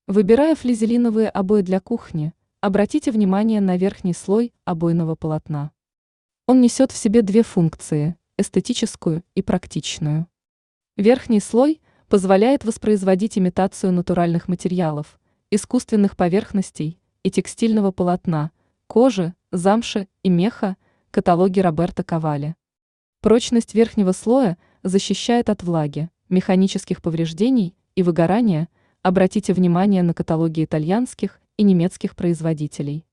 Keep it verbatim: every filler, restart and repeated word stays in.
Выбирая флизелиновые обои для кухни, обратите внимание на верхний слой обойного полотна. Он несет в себе две функции – эстетическую и практичную. Верхний слой позволяет воспроизводить имитацию натуральных материалов, искусственных поверхностей и текстильного полотна, кожи, замши и меха, каталоги Роберто Кавалли. Прочность верхнего слоя защищает от влаги, механических повреждений и выгорания. Обратите внимание на каталоги итальянских и немецких производителей.